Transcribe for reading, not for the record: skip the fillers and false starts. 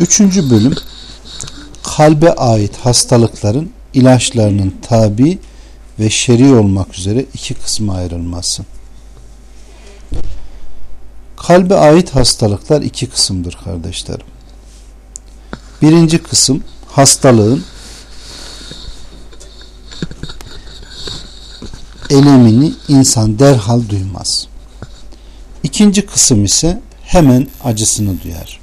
Üçüncü bölüm kalbe ait hastalıkların ilaçlarının tabi ve şer'i olmak üzere iki kısma ayrılması. Kalbe ait hastalıklar iki kısımdır kardeşlerim. Birinci kısım hastalığın elemini insan derhal duymaz. İkinci kısım ise hemen acısını duyar.